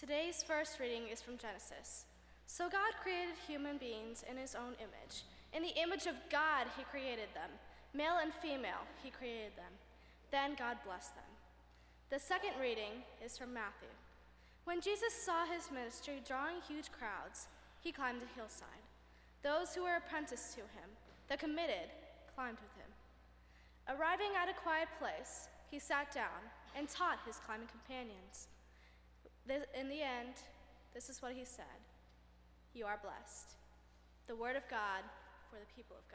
Today's first reading is from Genesis. So God created human beings in his own image. In the image of God he created them. Male and female he created them. Then God blessed them. The second reading is from Matthew. When Jesus saw his ministry drawing huge crowds, he climbed a hillside. Those who were apprenticed to him, the committed, climbed with him. Arriving at a quiet place, he sat down and taught his climbing companions. In the end, this is what he said: "You are blessed." The word of God for the people of God.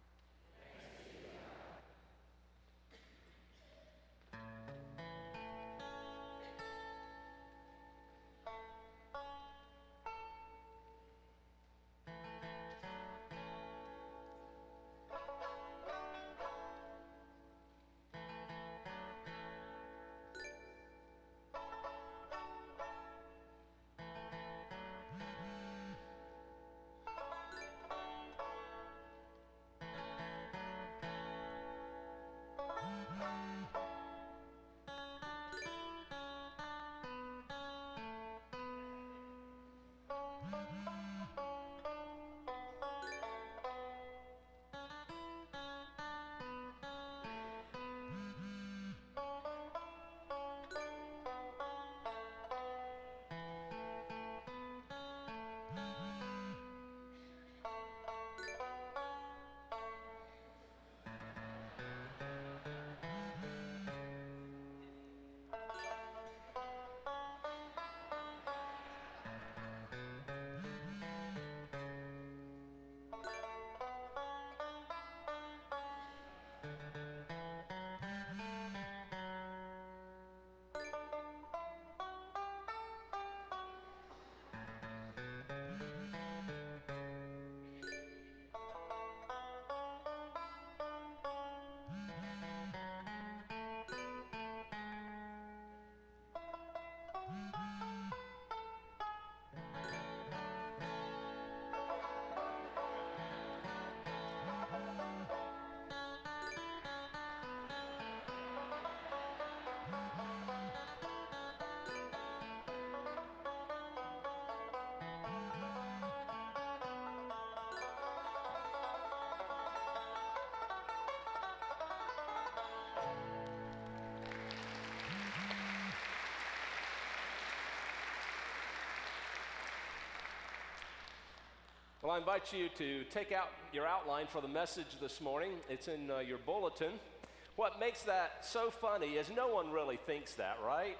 Well, I invite you to take out your outline for the message this morning. It's in your bulletin. What makes that so funny is no one really thinks that, right?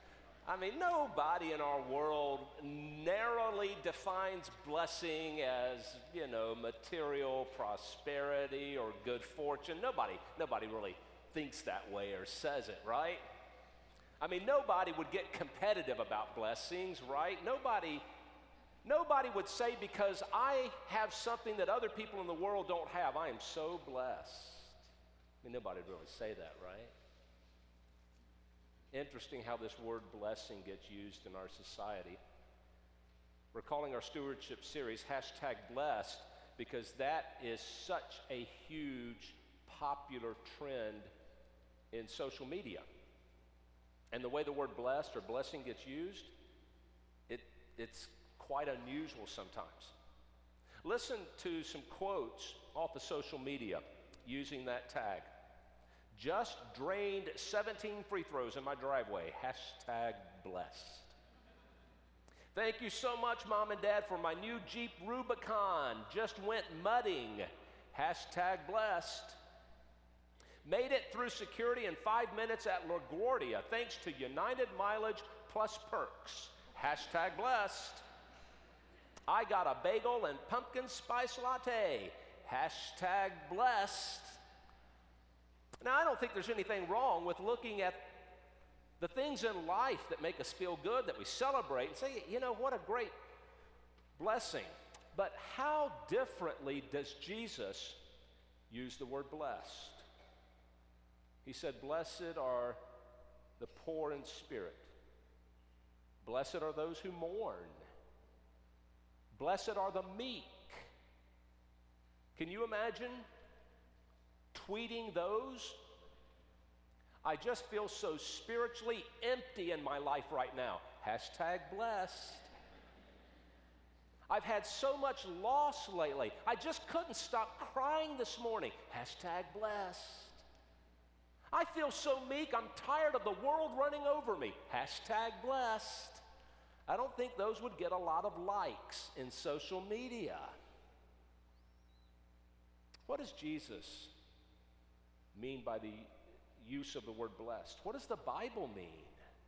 I mean, nobody in our world narrowly defines blessing as, material prosperity or good fortune. Nobody really thinks that way or says it, right? I mean, nobody would get competitive about blessings, right? Nobody would say, because I have something that other people in the world don't have, I am so blessed. I mean, nobody would really say that, right? Interesting how this word blessing gets used in our society. We're calling our stewardship series #blessed because that is such a huge popular trend in social media. And the way the word blessed or blessing gets used, it's quite unusual sometimes. Listen to some quotes off of social media using that tag. Just drained 17 free throws in my driveway, #blessed. Thank you so much, Mom and Dad, for my new Jeep Rubicon. Just went mudding, #blessed. Made it through security in 5 minutes at LaGuardia, thanks to United Mileage Plus Perks, #blessed. I got a bagel and pumpkin spice latte, #blessed. Now, I don't think there's anything wrong with looking at the things in life that make us feel good, that we celebrate, and say, what a great blessing. But how differently does Jesus use the word blessed? He said, "Blessed are the poor in spirit. Blessed are those who mourn. Blessed are the meek." Can you imagine tweeting those? I just feel so spiritually empty in my life right now. Hashtag blessed. I've had so much loss lately. I just couldn't stop crying this morning. Hashtag blessed. I feel so meek, I'm tired of the world running over me. Hashtag blessed. I don't think those would get a lot of likes in social media. What does Jesus mean by the use of the word blessed? What does the Bible mean?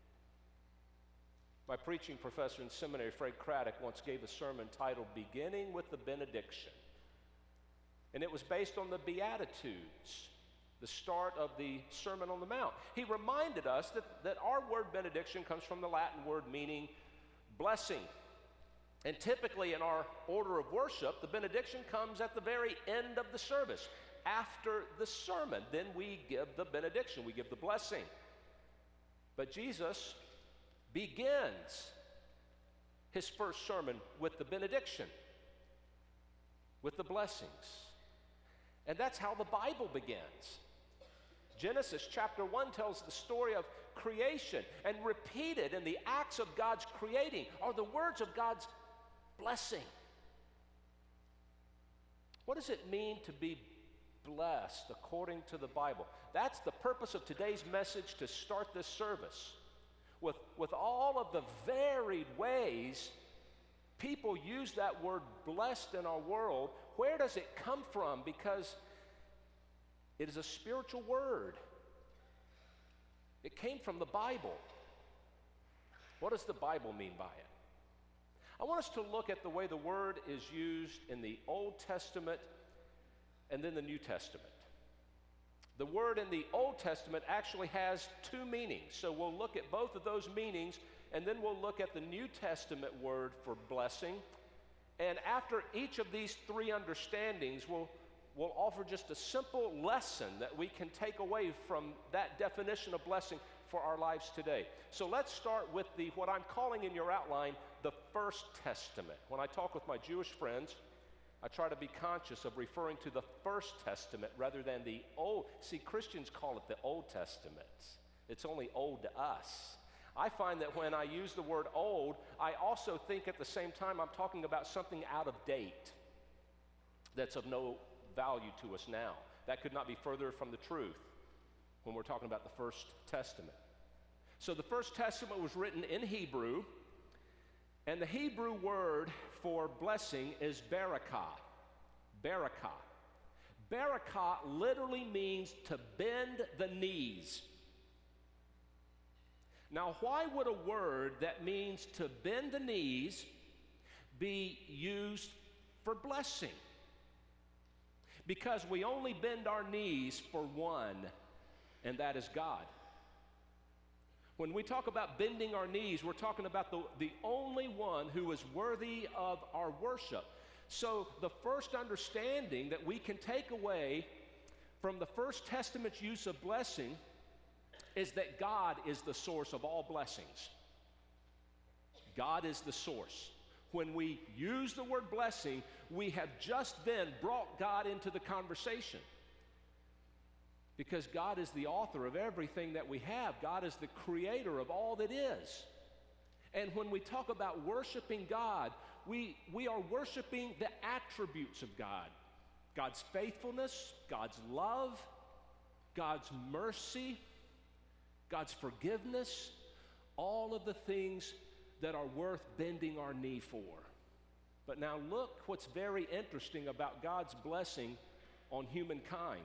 My preaching professor in seminary, Fred Craddock, once gave a sermon titled Beginning with the Benediction. And it was based on the Beatitudes, the start of the Sermon on the Mount. He reminded us that our word benediction comes from the Latin word meaning blessing. And typically in our order of worship, the benediction comes at the very end of the service. After the sermon, then we give the benediction, we give the blessing. But Jesus begins his first sermon with the benediction, with the blessings. And that's how the Bible begins. Genesis chapter 1 tells the story of creation, and repeated in the acts of God's creating are the words of God's blessing. What does it mean to be blessed according to the Bible? That's the purpose of today's message to start this service. With all of the varied ways people use that word blessed in our world, where does it come from? Because it is a spiritual word. It came from the Bible. What does the Bible mean by it? I want us to look at the way the word is used in the Old Testament and then the New Testament. The word in the Old Testament actually has two meanings. So we'll look at both of those meanings, and then we'll look at the New Testament word for blessing. And after each of these three understandings, we'll offer just a simple lesson that we can take away from that definition of blessing for our lives today. So let's start with what I'm calling in your outline, the First Testament. When I talk with my Jewish friends, I try to be conscious of referring to the First Testament rather than the Old. See, Christians call it the Old Testament. It's only old to us. I find that when I use the word old, I also think at the same time I'm talking about something out of date that's of no value to us now. That could not be further from the truth when we're talking about the First Testament. So the First Testament was written in Hebrew, and the Hebrew word for blessing is barakah. Barakah. Barakah literally means to bend the knees. Now, why would a word that means to bend the knees be used for blessing? Because we only bend our knees for one, and that is God. When we talk about bending our knees, we're talking about the only one who is worthy of our worship. So the first understanding that we can take away from the First Testament's use of blessing is that God is the source of all blessings. God is the source. When we use the word blessing, we have just then brought God into the conversation. Because God is the author of everything that we have. God is the creator of all that is. And when we talk about worshiping God, we are worshiping the attributes of God. God's faithfulness, God's love, God's mercy, God's forgiveness, all of the things that are worth bending our knee for. But now look what's very interesting about God's blessing on humankind.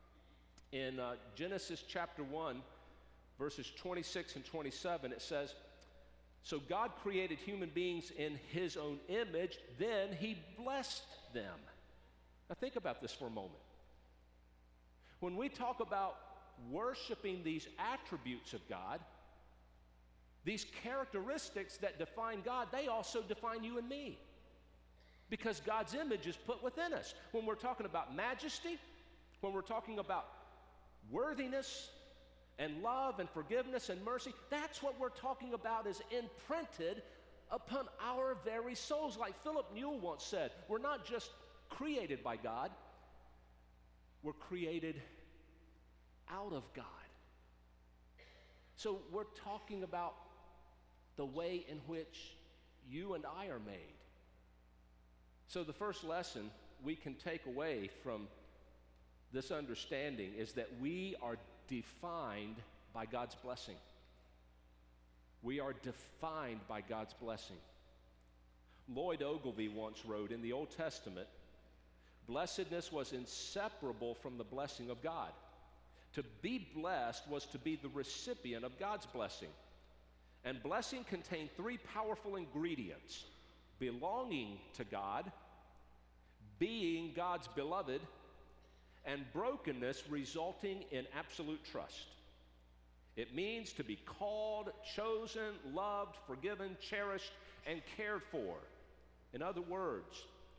In Genesis chapter 1, verses 26 and 27, it says, "So God created human beings in his own image, then he blessed them." Now think about this for a moment. When we talk about worshiping these attributes of God, these characteristics that define God, they also define you and me. Because God's image is put within us. When we're talking about majesty, when we're talking about worthiness and love and forgiveness and mercy, that's what we're talking about is imprinted upon our very souls. Like Philip Newell once said, we're not just created by God, we're created out of God. So we're talking about the way in which you and I are made. So the first lesson we can take away from this understanding is that we are defined by God's blessing. We are defined by God's blessing. Lloyd Ogilvie once wrote, in the Old Testament, blessedness was inseparable from the blessing of God. To be blessed was to be the recipient of God's blessing. And blessing contained three powerful ingredients: belonging to God, being God's beloved, and brokenness resulting in absolute trust. It means to be called, chosen, loved, forgiven, cherished, and cared for. In other words,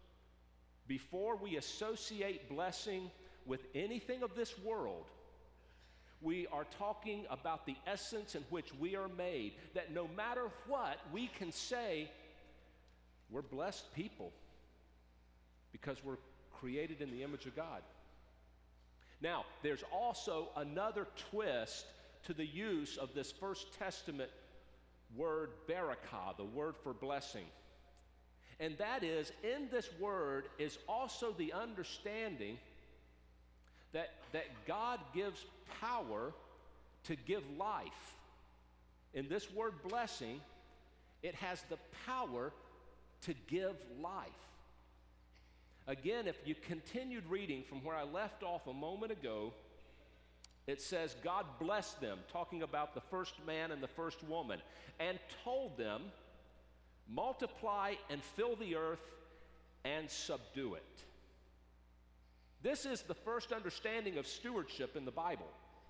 before we associate blessing with anything of this world, we are talking about the essence in which we are made, that no matter what, we can say we're blessed people because we're created in the image of God. Now, there's also another twist to the use of this First Testament word barakah, the word for blessing. And that is, in this word is also the understanding that God gives power to give life. In this word blessing, it has the power to give life. Again, if you continued reading from where I left off a moment ago, it says, God blessed them, talking about the first man and the first woman, and told them, multiply and fill the earth and subdue it. This is the first understanding of stewardship in the Bible.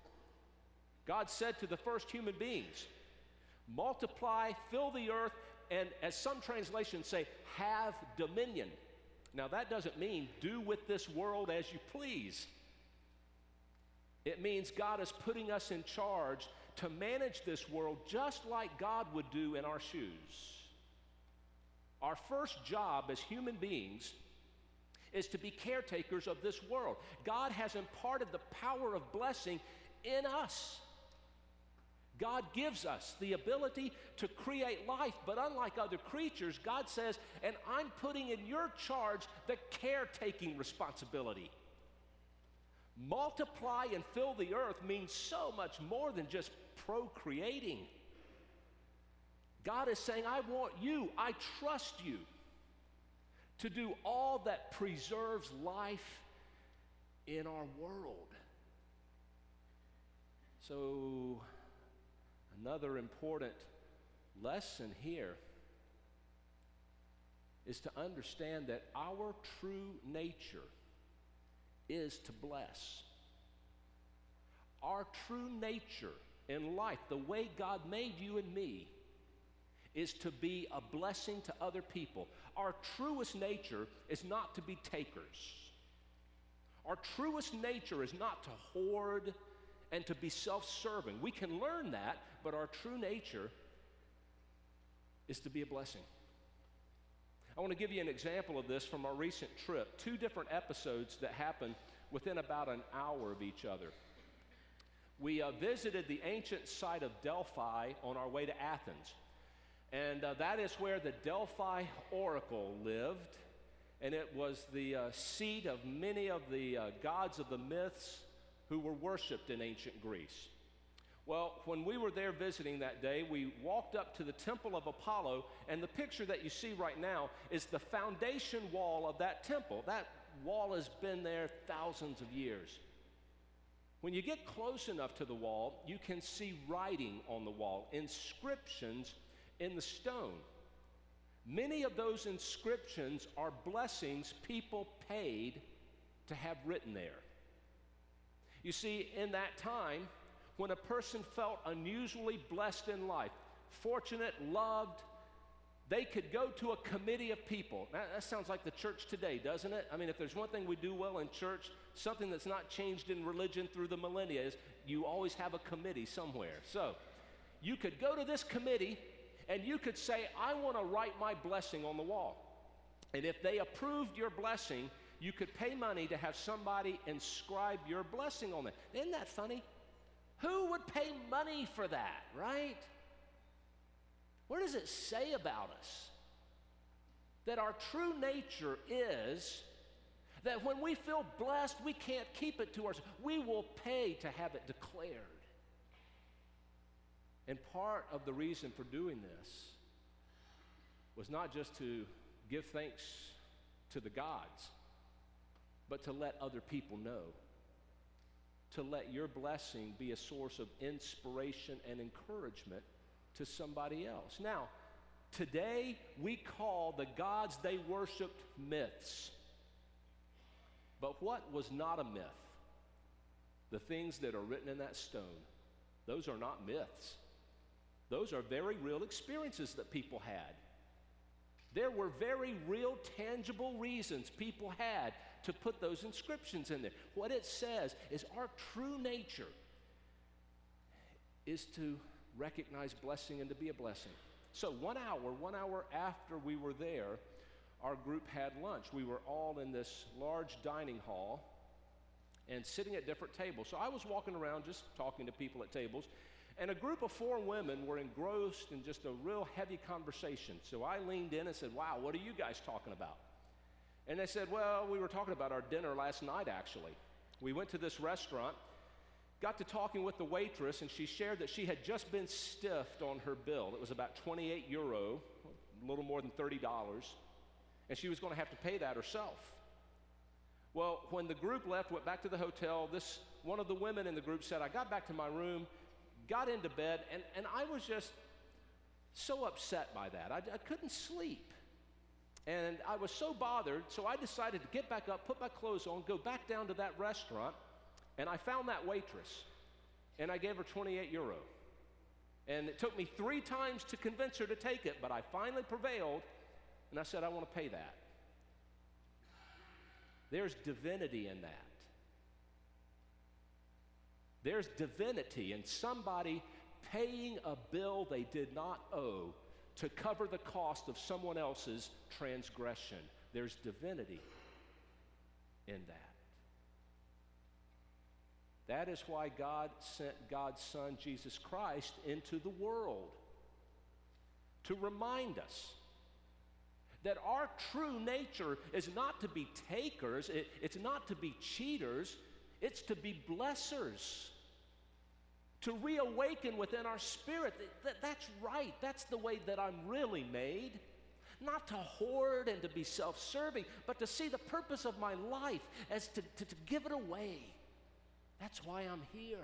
God said to the first human beings, multiply, fill the earth, and as some translations say, have dominion. Now that doesn't mean do with this world as you please. It means God is putting us in charge to manage this world just like God would do in our shoes. Our first job as human beings is to be caretakers of this world. God has imparted the power of blessing in us. God gives us the ability to create life, but unlike other creatures, God says, and I'm putting in your charge the caretaking responsibility. Multiply and fill the earth means so much more than just procreating. God is saying, I want you, I trust you to do all that preserves life in our world. So, another important lesson here is to understand that our true nature is to bless. Our true nature in life, the way God made you and me, is to be a blessing to other people. Our truest nature is not to be takers. Our truest nature is not to hoard and to be self-serving. We can learn that, but our true nature is to be a blessing. I want to give you an example of this from our recent trip. 2 different episodes that happened within about an hour of each other. We visited the ancient site of Delphi on our way to Athens. And that is where the Delphi Oracle lived. And it was the seat of many of the gods of the myths who were worshipped in ancient Greece. Well, when we were there visiting that day, we walked up to the Temple of Apollo, and the picture that you see right now is the foundation wall of that temple. That wall has been there thousands of years. When you get close enough to the wall, you can see writing on the wall, inscriptions in the stone. Many of those inscriptions are blessings people paid to have written there. You see, in that time, when a person felt unusually blessed in life, fortunate, loved, they could go to a committee of people. Now, that sounds like the church today, doesn't it? I mean, if there's one thing we do well in church, something that's not changed in religion through the millennia is you always have a committee somewhere. So you could go to this committee and you could say, I want to write my blessing on the wall. And if they approved your blessing, you could pay money to have somebody inscribe your blessing on it. Isn't that funny? Who would pay money for that, right? What does it say about us? That our true nature is that when we feel blessed, we can't keep it to ourselves. We will pay to have it declared. And part of the reason for doing this was not just to give thanks to the gods, but to let other people know. To let your blessing be a source of inspiration and encouragement to somebody else. Now, today we call the gods they worshiped myths. But what was not a myth? The things that are written in that stone, those are not myths. Those are very real experiences that people had. There were very real, tangible reasons people had to put those inscriptions in there. What it says is our true nature is to recognize blessing and to be a blessing. So 1 hour after we were there, our group had lunch. We were all in this large dining hall and sitting at different tables. So I was walking around just talking to people at tables, and a group of 4 women were engrossed in just a real heavy conversation. So I leaned in and said, "Wow, what are you guys talking about?" And they said, "Well, we were talking about our dinner last night, actually. We went to this restaurant, got to talking with the waitress, and she shared that she had just been stiffed on her bill. It was about 28 euro, a little more than $30, and she was going to have to pay that herself. Well, when the group left, went back to the hotel, one of the women in the group said, "I got back to my room, got into bed, and I was just so upset by that. I couldn't sleep. And I was so bothered, so I decided to get back up, put my clothes on, go back down to that restaurant, and I found that waitress, and I gave her 28 euro. And it took me 3 times to convince her to take it, but I finally prevailed, and I said, I want to pay that." There's divinity in that. There's divinity in somebody paying a bill they did not owe to cover the cost of someone else's transgression. There's divinity in that. That is why God sent God's Son, Jesus Christ, into the world to remind us that our true nature is not to be takers, it's not to be cheaters, it's to be blessers. To reawaken within our spirit that's right, that's the way that I'm really made. Not to hoard and to be self-serving, but to see the purpose of my life as to give it away. That's why I'm here.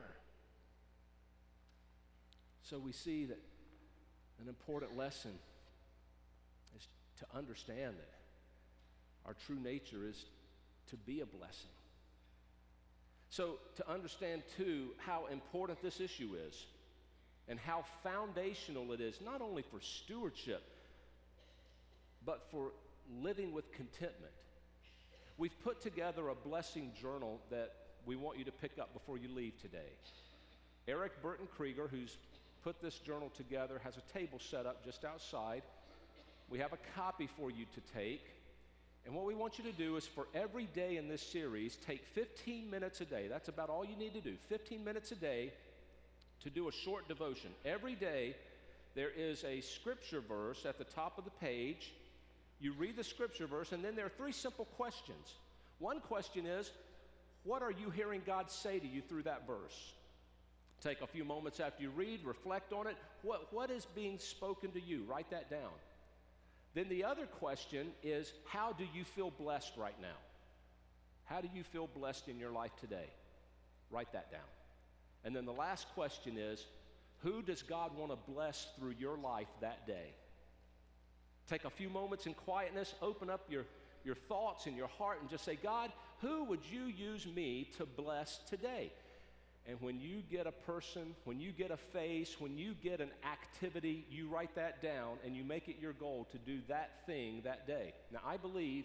So we see that an important lesson is to understand that our true nature is to be a blessing. So to understand too how important this issue is and how foundational it is, not only for stewardship, but for living with contentment. We've put together a blessing journal that we want you to pick up before you leave today. Eric Burton Krieger, who's put this journal together, has a table set up just outside. We have a copy for you to take. And what we want you to do is for every day in this series, take 15 minutes a day. That's about all you need to do, 15 minutes a day to do a short devotion. Every day there is a scripture verse at the top of the page. You read the scripture verse, and then there are 3 simple questions. One question is, what are you hearing God say to you through that verse? Take a few moments after you read, reflect on it. What is being spoken to you? Write that down. Then the other question is, how do you feel blessed right now? How do you feel blessed in your life today? Write that down. And then the last question is, who does God want to bless through your life that day? Take a few moments in quietness, open up your thoughts and your heart and just say, God, who would you use me to bless today? And when you get a person, when you get a face, when you get an activity, you write that down and you make it your goal to do that thing that day. Now, I believe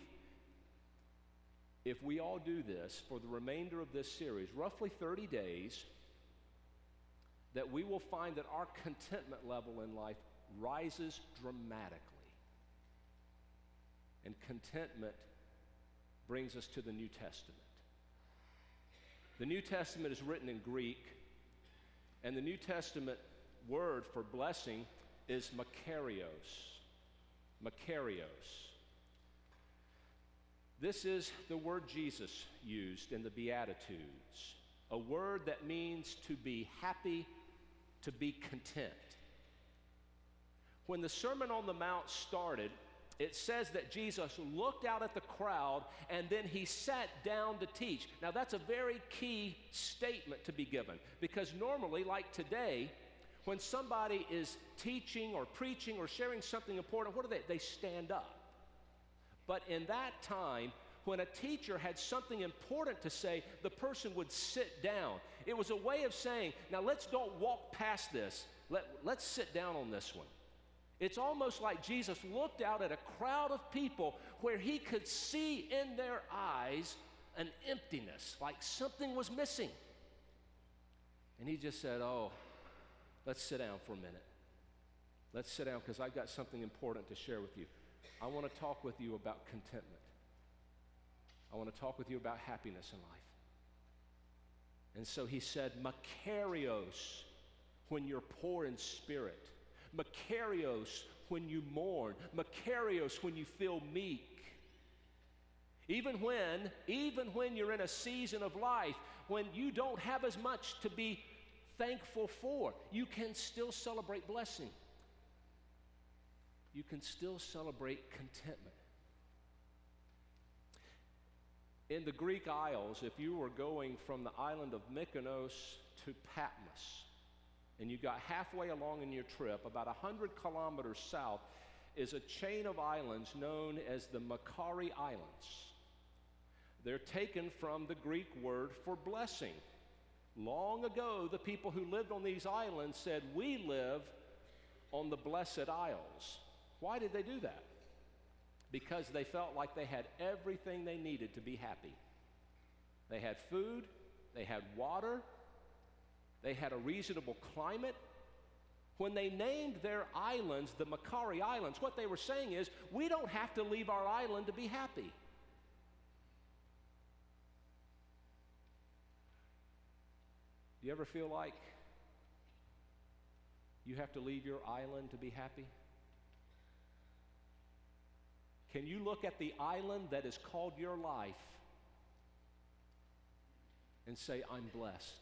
if we all do this for the remainder of this series, roughly 30 days, that we will find that our contentment level in life rises dramatically. And contentment brings us to the New Testament. The New Testament is written in Greek, and the New Testament word for blessing is makarios. Makarios. This is the word Jesus used in the Beatitudes, a word that means to be happy, to be content. When the Sermon on the Mount started, it says that Jesus looked out at the crowd and then he sat down to teach. Now that's a very key statement to be given, because normally, like today, when somebody is teaching or preaching or sharing something important, what do they stand up. But in that time, when a teacher had something important to say, the person would sit down. It was a way of saying, now let's don't walk past this. Let's sit down on this one. It's almost like Jesus looked out at a crowd of people where he could see in their eyes an emptiness, like something was missing. And he just said, oh, let's sit down for a minute. Let's sit down because I've got something important to share with you. I want to talk with you about contentment. I want to talk with you about happiness in life. And so he said, makarios, when you're poor in spirit. Makarios, when you mourn. Makarios, when you feel meek. Even when you're in a season of life when you don't have as much to be thankful for, you can still celebrate blessing. You can still celebrate contentment. In the Greek Isles, if you were going from the island of Mykonos to Patmos, and you got halfway along in your trip, about 100 kilometers south, is a chain of islands known as the Makari Islands. They're taken from the Greek word for blessing. Long ago, the people who lived on these islands said, we live on the Blessed Isles. Why did they do that? Because they felt like they had everything they needed to be happy. They had food, they had water, they had a reasonable climate. When they named their islands the Makari Islands, what they were saying is, we don't have to leave our island to be happy. Do you ever feel like you have to leave your island to be happy? Can you look at the island that is called your life and say, I'm blessed.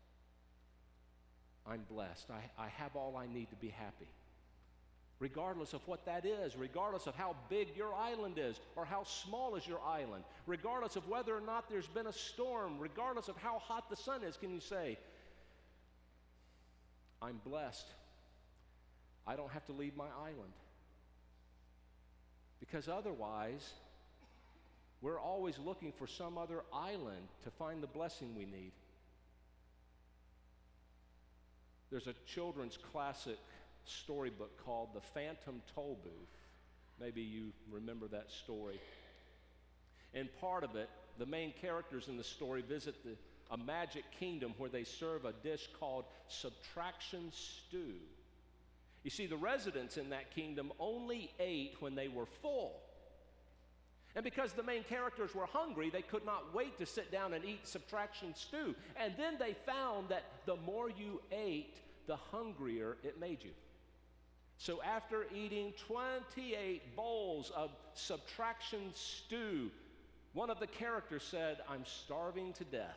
I'm blessed. I have all I need to be happy. Regardless of what that is, regardless of how big your island is or how small is your island, regardless of whether or not there's been a storm, regardless of how hot the sun is, can you say, I'm blessed. I don't have to leave my island. Because otherwise, we're always looking for some other island to find the blessing we need. There's a children's classic storybook called The Phantom Toll Booth. Maybe you remember that story. In part of it, the main characters in the story visit a magic kingdom where they serve a dish called subtraction stew. You see, the residents in that kingdom only ate when they were full. And because the main characters were hungry, they could not wait to sit down and eat subtraction stew. And then they found that the more you ate, the hungrier it made you. So after eating 28 bowls of subtraction stew, one of the characters said, I'm starving to death.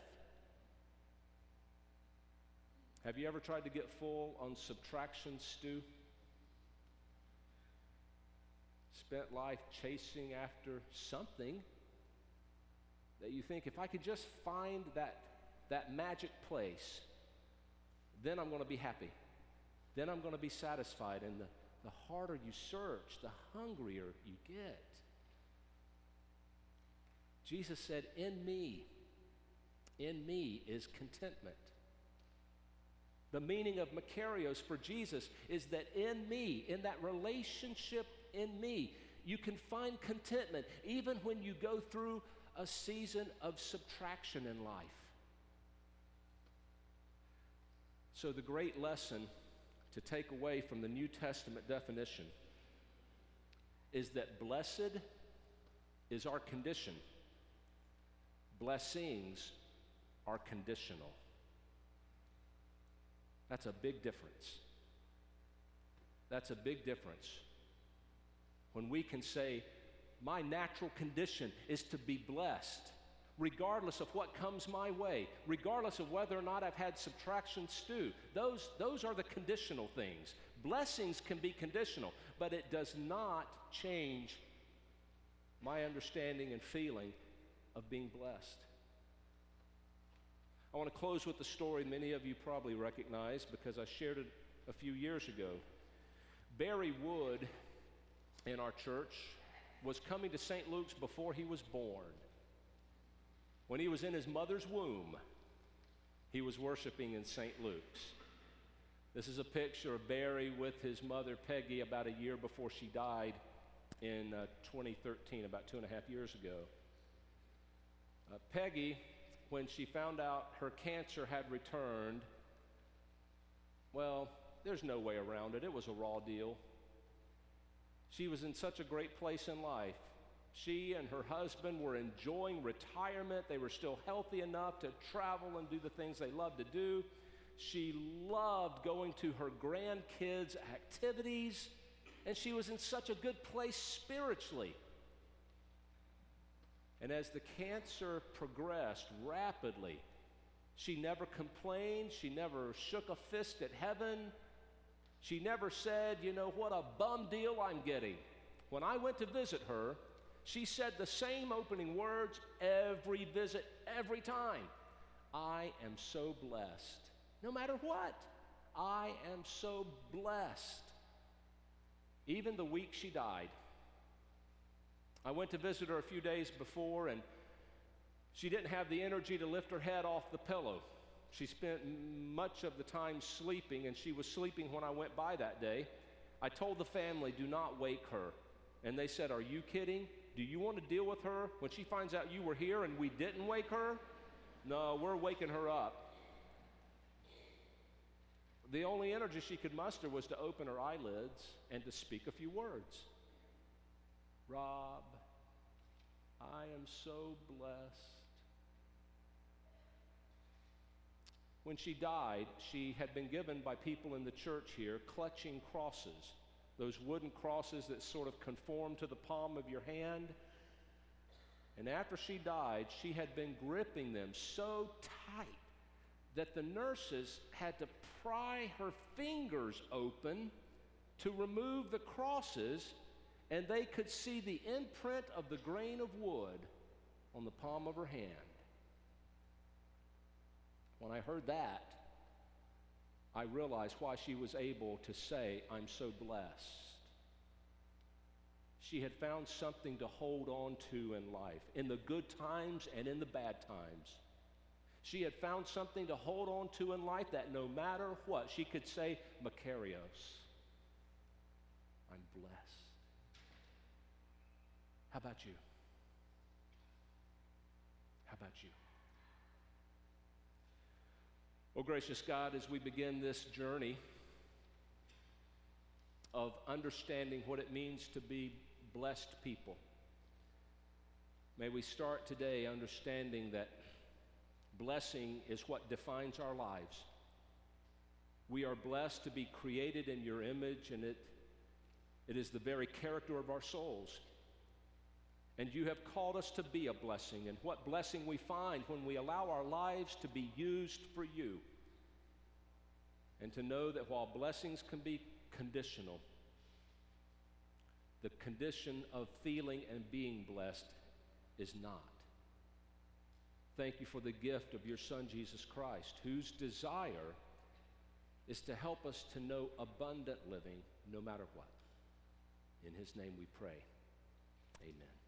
Have you ever tried to get full on subtraction stew? Spent life chasing after something that you think, if I could just find that magic place, then I'm going to be happy. Then I'm going to be satisfied. And the harder you search, the hungrier you get. Jesus said, in me is contentment. The meaning of makarios for Jesus is that in me, in that relationship in me, you can find contentment even when you go through a season of subtraction in life. So the great lesson to take away from the New Testament definition is that blessed is our condition. Blessings are conditional. That's a big difference. That's a big difference. When we can say, my natural condition is to be blessed, regardless of what comes my way, regardless of whether or not I've had subtraction stew. Those are the conditional things. Blessings can be conditional, but it does not change my understanding and feeling of being blessed. I want to close with a story many of you probably recognize because I shared it a few years ago. Barry Wood in our church was coming to St. Luke's before he was born. When he was in his mother's womb, he was worshiping in St. Luke's. This is a picture of Barry with his mother, Peggy, about a year before she died in 2013, about 2.5 years ago. Peggy, when she found out her cancer had returned, well, there's no way around it. It was a raw deal. She was in such a great place in life. She and her husband were enjoying retirement. They were still healthy enough to travel and do the things they loved to do. She loved going to her grandkids' activities, and she was in such a good place spiritually. And as the cancer progressed rapidly, she never complained. She never shook a fist at heaven. She never said, you know, what a bum deal I'm getting. When I went to visit her, she said the same opening words every visit, every time. I am so blessed. No matter what, I am so blessed. Even the week she died, I went to visit her a few days before, and she didn't have the energy to lift her head off the pillow. She spent much of the time sleeping, and she was sleeping when I went by that day. I told the family, do not wake her. And they said, are you kidding? Do you want to deal with her when she finds out you were here and we didn't wake her? No, we're waking her up. The only energy she could muster was to open her eyelids and to speak a few words. Rob, I am so blessed. When she died, she had been given by people in the church here clutching crosses, those wooden crosses that sort of conform to the palm of your hand. And after she died, she had been gripping them so tight that the nurses had to pry her fingers open to remove the crosses, and they could see the imprint of the grain of wood on the palm of her hand. When I heard that, I realized why she was able to say, I'm so blessed. She had found something to hold on to in life, in the good times and in the bad times. She had found something to hold on to in life that no matter what, she could say, Makarios, I'm blessed. How about you? How about you? Oh, gracious God, as we begin this journey of understanding what it means to be blessed people, may we start today understanding that blessing is what defines our lives. We are blessed to be created in your image, and it is the very character of our souls. And you have called us to be a blessing, and what blessing we find when we allow our lives to be used for you. And to know that while blessings can be conditional, the condition of feeling and being blessed is not. Thank you for the gift of your Son, Jesus Christ, whose desire is to help us to know abundant living no matter what. In his name we pray. Amen.